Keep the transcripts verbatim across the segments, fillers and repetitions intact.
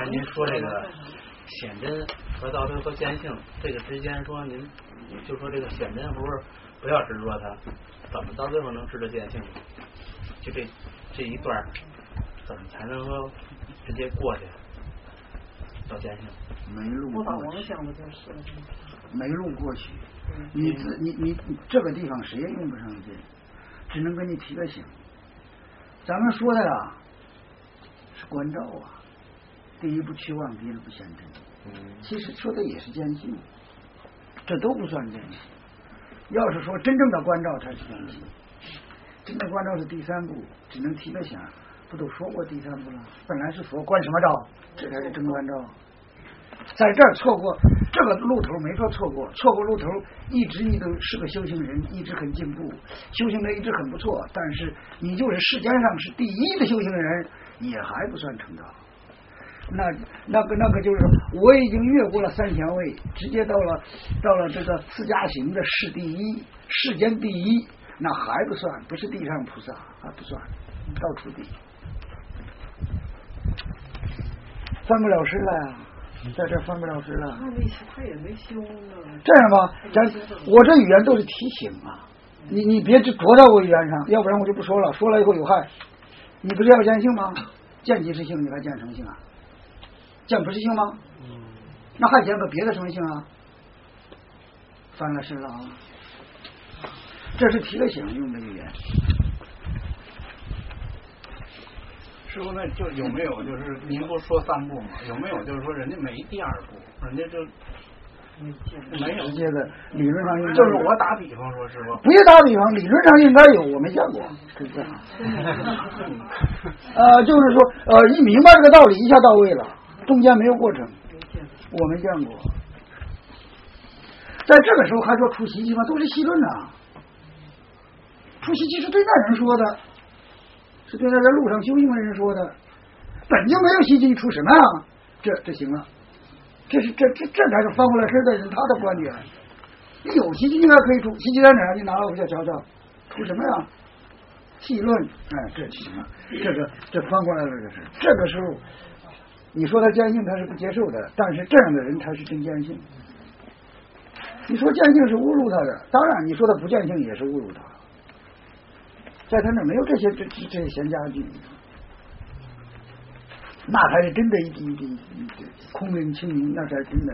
才您说这个显真和道德和见性这个之间，说您就说这个显真不是不要执着它，怎么到最后能知道见性？就这这一段怎么才能够直接过去到见性？ 没路过去，没路过去。 嗯、 你自你你这个地方谁也用不上劲，只能给你提个醒。咱们说的啊是关照啊，第一不去妄，第二不显真。 嗯， 其实说的也是见性，这都不算见性。要是说真正的关照才是见性，真正关照是第三步，只能提个醒。不都说过第三步了？本来是说关什么照，这才是真关照。在这儿错过这个路头没说错过，错过路头，一直你都是个修行人，一直很进步，修行的一直很不错，但是你就是世间上是第一的修行人，也还不算成道。那那个那个就是我已经越过了三贤位，直接到了到了这个四加行的世第一，世间第一，那还不算，不是地上菩萨，还不算，到处第一。翻不了诗了呀，在这翻不了诗了。 他没他也没修呢。 这样吧，咱我这语言都是提醒啊，你你别只着到我语言上，要不然我就不说了，说了以后有害。你不是要见性吗？见即是性，你还见成性啊？见不是性吗？嗯。那还见个别的什么性啊？翻了诗了啊。这是提个醒用的语言。 师傅，那就有没有就是您不说三步吗？有没有就是说人家没第二步，人家就没有直接的理论上应该就是我打比方说，师傅不是打比方，理论上应该有，我没见过，是这样。呃，就是说，呃，一明白这个道理，一下到位了，中间没有过程，我没见过。在这个时候还说出习气吗？都是戏论啊。出习气是对那人说的。是对他在路上修行的人说的，本就没有习气，出什么呀？这这行了，这是这这这才是翻过来身的人他的观点。你有习气应该可以出，习气在哪儿？你拿来我再瞧瞧，出什么呀？戏论，哎，这就行了。这个这翻过来了，这是这个时候，你说他见性，他是不接受的，但是这样的人才是真见性。你说见性是侮辱他的，当然你说他不见性也是侮辱他。在他那没有这些这这这些闲家具，那才是真的一一一空灵清明，那才是真的。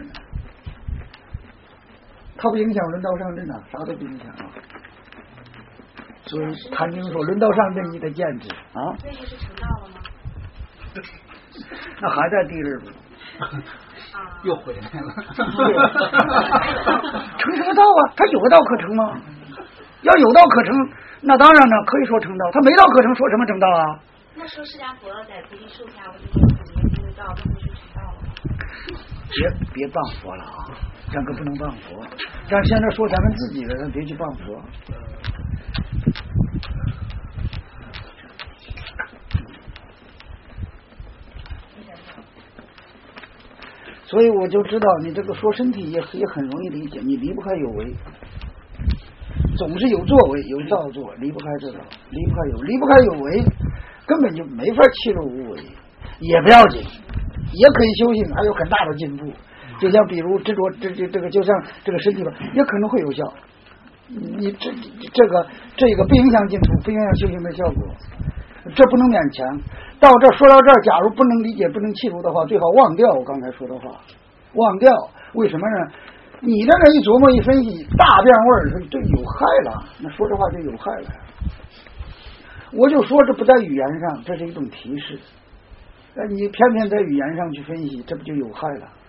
他不影响轮到上阵呐，啥都不影响啊。所以谭经说轮到上阵你得见之啊。 那就是成道了吗？ 那还在第二步。 又回来了。 成什么道啊？他有道可成吗？要有道可成。那当然呢，可以说成道，他没道可成，说什么成道啊？ 那说释迦佛在菩提树下，我就念普贤经的道，这不是成道了吗？ 别别谤佛了啊！咱可不能谤佛，咱现在说咱们自己的，咱别去谤佛。所以我就知道，你这个说身体也也很容易理解，你离不开有为。总是有作为，有造作，离不开这个，离不开有，离不开有为，根本就没法弃入无为，也不要紧，也可以修行，还有很大的进步。就像比如执着这这这个，就像这个身体吧，也可能会有效。你这这个这个不影响进步，不影响修行的效果，这不能勉强。到这说到这儿，假如不能理解、不能弃入的话，最好忘掉我刚才说的话，忘掉。为什么呢？你这个一琢磨一分析，大变味儿，这有害了。那说这话就有害了。我就说这不在语言上，这是一种提示。那你偏偏在语言上去分析，这不就有害了？